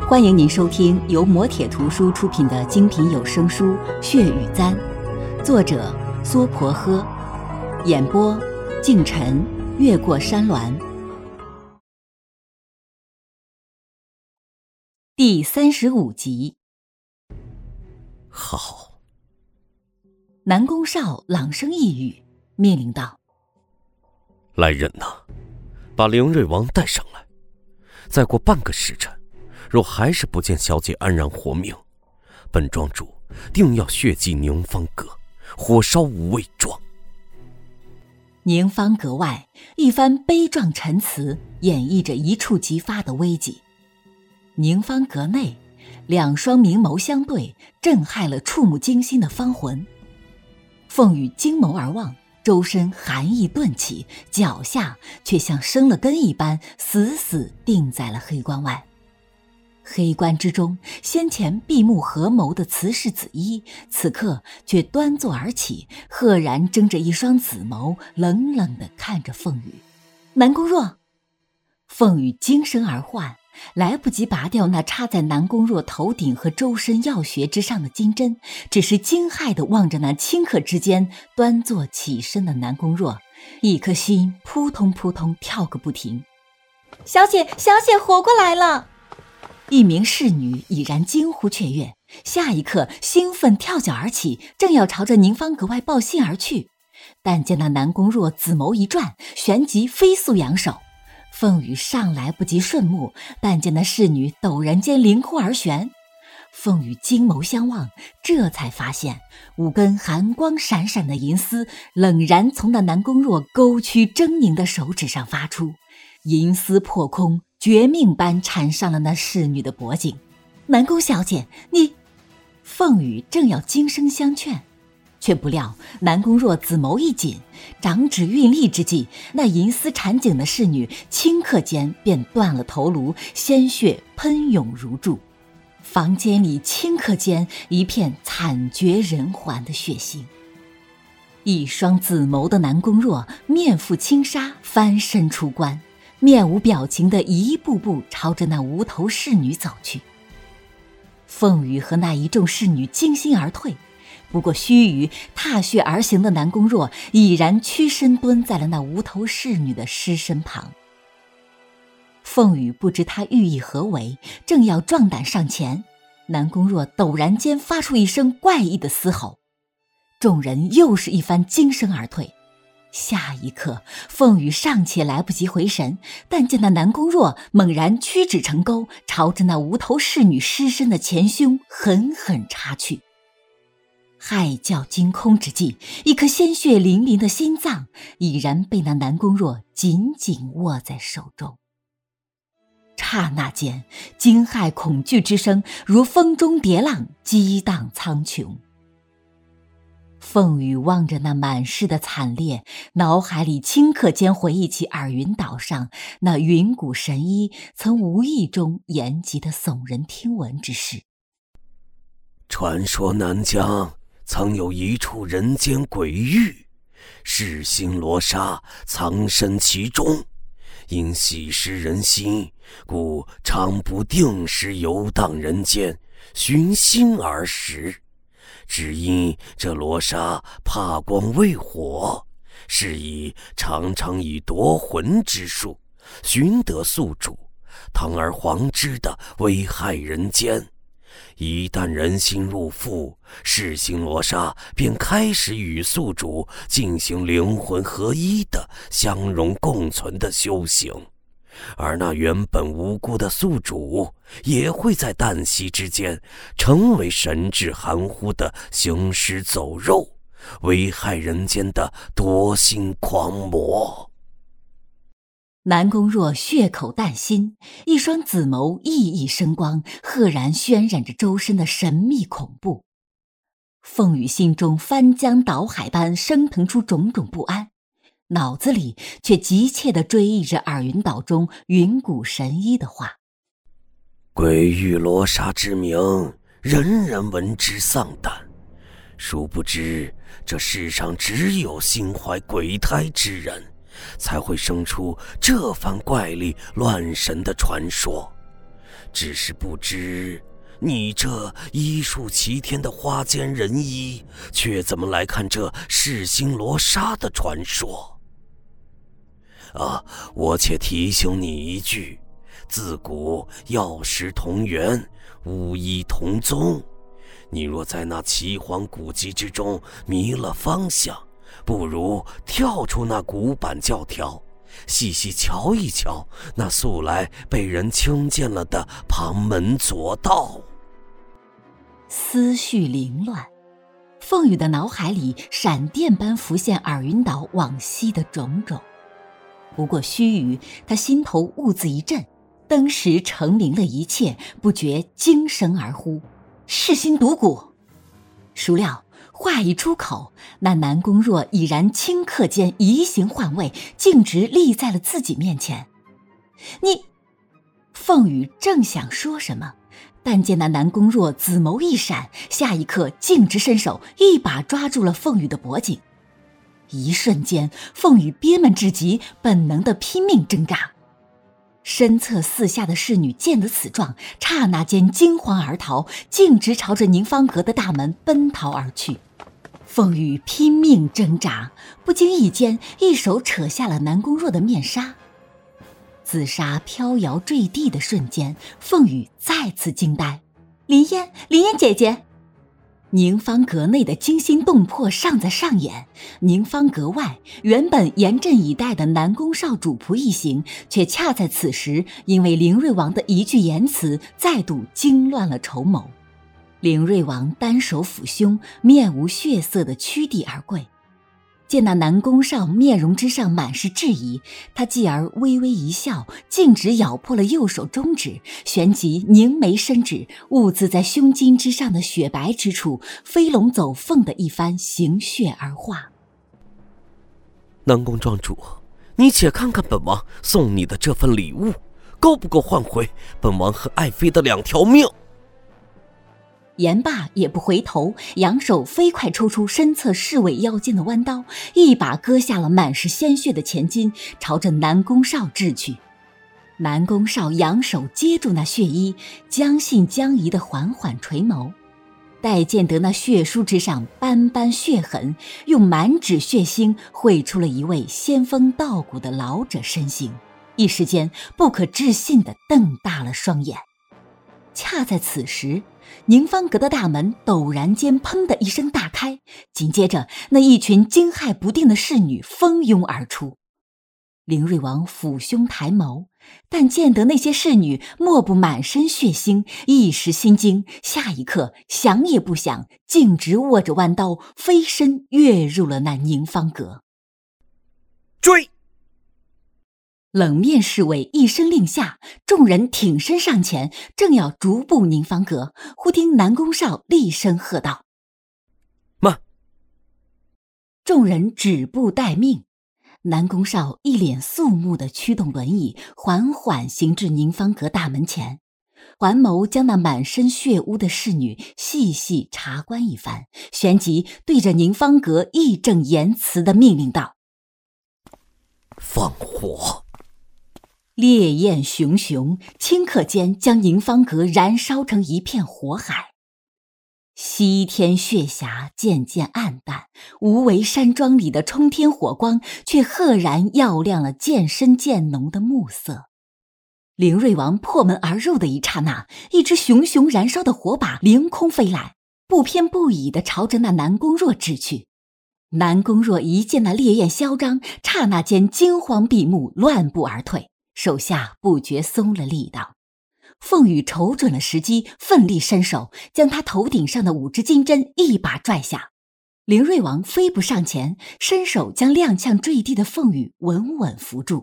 欢迎您收听由磨铁图书出品的精品有声书《血与簪》，作者苏婆诃，演播敬晨，越过山峦。第35集。 好。 南宫少朗声一语，命令道： 来人呐，把凌瑞王带上来。再过半个时辰，若还是不见小姐安然活命，本庄主定要血祭宁芳阁，火烧无畏庄。 宁芳阁外，一番悲壮陈词演绎着一触即发的危机。宁芳阁内，两双明眸相对，震撼了触目惊心的芳魂。凤羽惊眸而望，周身寒意顿起，脚下却像生了根一般，死死定在了黑关外。黑关之中，先前闭目合眸的慈氏紫衣，此刻却端坐而起，赫然睁着一双紫眸，冷冷地看着凤羽。南宫若！凤羽惊声而唤，来不及拔掉那插在南宫若头顶和周身要穴之上的金针，只是惊骇地望着那顷刻之间端坐起身的南宫若，一颗心扑通扑通跳个不停。 小姐，小姐活过来了！ 一名侍女已然惊呼雀跃，下一刻兴奋跳脚而起，正要朝着宁芳阁外报信而去，但见那南宫若紫眸一转，旋即飞速扬手。凤羽尚来不及顺目，但见那侍女陡然间凌空而旋。凤羽惊眸相望，这才发现五根寒光闪闪的银丝冷然从那南宫若勾曲狰狞的手指上发出，银丝破空，绝命般缠上了那侍女的脖颈。南宫小姐，你……凤羽正要惊声相劝，却不料南宫若紫眸一紧，掌指运力之际，那银丝缠颈的侍女顷刻间便断了头颅，鲜血喷涌如注。房间里顷刻间一片惨绝人寰的血腥。一双紫眸的南宫若面覆轻纱，翻身出关，面无表情地一步步朝着那无头侍女走去。凤羽和那一众侍女惊心而退，不过须臾，踏血而行的南宫若已然屈身蹲在了那无头侍女的尸身旁。凤羽不知他寓意何为，正要壮胆上前，南宫若陡然间发出一声怪异的嘶吼，众人又是一番惊声而退。下一刻，凤羽尚且来不及回神，但见那南宫若猛然屈指成钩，朝着那无头侍女尸身的前胸狠狠插去。骇叫惊空之际，一颗鲜血淋淋的心脏已然被那南宫若紧紧握在手中。刹那间，惊骇恐惧之声如风中叠浪，激荡苍穹。凤羽望着那满室的惨烈，脑海里顷刻间回忆起尔云岛上那云谷神医曾无意中言及的耸人听闻之事。 传说南疆曾有一处人间鬼域，噬心罗刹藏身其中，因喜食人心，故常不定时游荡人间，寻心而食。只因这罗刹怕光畏火，是以常常以夺魂之术寻得宿主，堂而皇之的危害人间。一旦人心入腹，噬心罗刹便开始与宿主进行灵魂合一的相融共存的修行，而那原本无辜的宿主也会在旦夕之间成为神智含糊的行尸走肉，危害人间的夺心狂魔。 南宫若血口淡心，一双紫眸熠熠生光，赫然渲染着周身的神秘恐怖。凤羽心中翻江倒海般升腾出种种不安，脑子里却急切地追忆着尔云岛中云谷神医的话。 鬼域罗刹之名，人人闻之丧胆，殊不知这世上只有心怀鬼胎之人，才会生出这番怪力乱神的传说。 只是不知你这医术齐天的花间人医，却怎么来看这噬心罗刹的传说？我且提醒你一句，自古药师同源，巫医同宗。你若在那奇荒古迹之中迷了方向，不如跳出那古板教条，细细瞧一瞧那素来被人轻贱了的旁门左道。 思绪凌乱，凤羽的脑海里闪电般浮现尔云岛往昔的种种。不过须臾，他心头兀自一震，登时澄明了一切，不觉惊声而呼：噬心毒蛊！孰料话一出口，那南宫若已然顷刻间移形换位，径直立在了自己面前。你……凤羽正想说什么，但见那南宫若紫眸一闪，下一刻径直伸手一把抓住了凤羽的脖颈。一瞬间，凤羽憋闷至极，本能的拼命挣扎。身侧四下的侍女见得此状，刹那间惊慌而逃，径直朝着宁芳阁的大门奔逃而去。凤羽拼命挣扎，不经意间一手扯下了南宫若的面纱。紫纱飘摇坠地的瞬间，凤羽再次惊呆。 林嫣姐姐！ 宁芳阁内的惊心动魄尚在上演，宁芳阁外原本严阵以待的南宫少主仆一行，却恰在此时因为凌瑞王的一句言辞，再度惊乱了筹谋。凌瑞王单手抚胸，面无血色地屈地而跪。见那南宫少面容之上满是质疑，他继而微微一笑，径直咬破了右手中指，旋即凝眉伸指，兀自在胸襟之上的雪白之处飞龙走凤的一番行血而化。 南宫庄主，你且看看本王送你的这份礼物，够不够换回本王和爱妃的2条命？ 言罢也不回头，扬手飞快抽出身侧侍卫腰间的弯刀，一把割下了满是鲜血的前襟，朝着南宫少掷去。南宫少扬手接住那血衣，将信将疑地缓缓垂眸，待见得那血书之上斑斑血痕，用满纸血腥绘出了一位仙风道骨的老者身形，一时间不可置信地瞪大了双眼。恰在此时，宁芳阁的大门陡然间砰的一声大开，紧接着那一群惊骇不定的侍女蜂拥而出。凌瑞王抚胸抬眸，但见得那些侍女莫不满身血腥，一时心惊，下一刻想也不想，径直握着弯刀飞身跃入了那宁芳阁。 追！ 冷面侍卫一声令下，众人挺身上前，正要逐步宁芳阁，忽听南宫少厉声喝道： 慢！ 众人止步待命。南宫少一脸肃穆地驱动轮椅，缓缓行至宁芳阁大门前，环眸将那满身血污的侍女细细查观一番，旋即对着宁芳阁义正言辞地命令道： 放火！ 烈焰熊熊，顷刻间将宁芳阁燃烧成一片火海。西天血霞渐渐暗淡，无为山庄里的冲天火光却赫然耀亮了渐深渐浓的暮色。凌瑞王破门而入的一刹那，一只熊熊燃烧的火把凌空飞来，不偏不倚地朝着那南宫若掷去。南宫若一见那烈焰嚣张，刹那间惊慌闭目，乱步而退，手下不觉松了力道。凤羽瞅准了时机，奋力伸手，将他头顶上的5支金针一把拽下。凌瑞王飞步上前，伸手将踉跄坠地的凤羽稳稳扶住。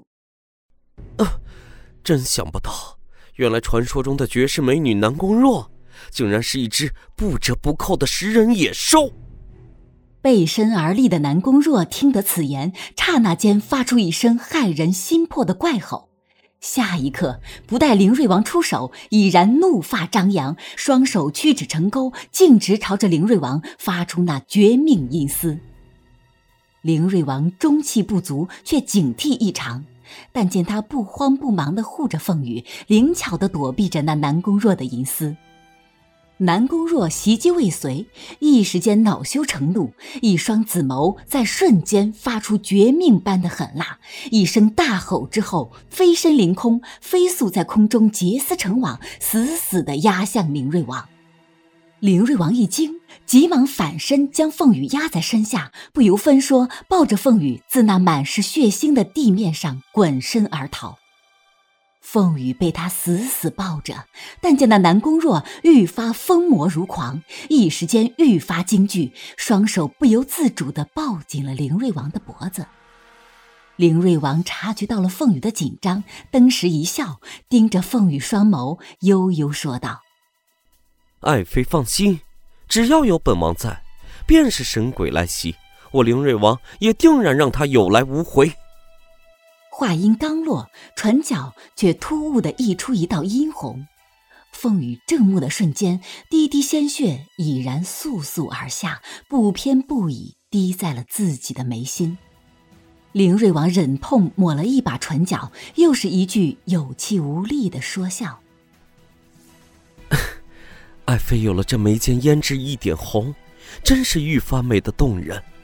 真想不到，原来传说中的绝世美女南宫若，竟然是一只不折不扣的食人野兽。 背身而立的南宫若听得此言，刹那间发出一声骇人心魄的怪吼。下一刻，不待凌瑞王出手，已然怒发张扬，双手屈指成钩，径直朝着凌瑞王发出那绝命阴司。凌瑞王中气不足，却警惕异常， 但见他不慌不忙地护着凤羽，灵巧地躲避着那南宫若的银丝。南宫若袭击未遂，一时间恼羞成怒，一双紫眸在瞬间发出绝命般的狠辣，一声大吼之后，飞身凌空，飞速在空中结丝成网，死死地压向凌瑞王。凌瑞王一惊，急忙反身将凤羽压在身下，不由分说抱着凤羽自那满是血腥的地面上滚身而逃。凤羽被他死死抱着，但见那南宫若愈发疯魔如狂，一时间愈发惊惧，双手不由自主地抱紧了凌瑞王的脖子。凌瑞王察觉到了凤羽的紧张，登时一笑，盯着凤羽双眸，悠悠说道： 爱妃放心，只要有本王在，便是神鬼来袭，我凌瑞王也定然让他有来无回。 话音刚落，唇角却突兀地溢出一道殷红。凤羽正目的瞬间，滴滴鲜血已然簌簌而下，不偏不倚滴在了自己的眉心。凌瑞王忍痛抹了一把唇角，又是一句有气无力的说笑： 爱妃有了这眉间胭脂一点红，真是愈发美得动人。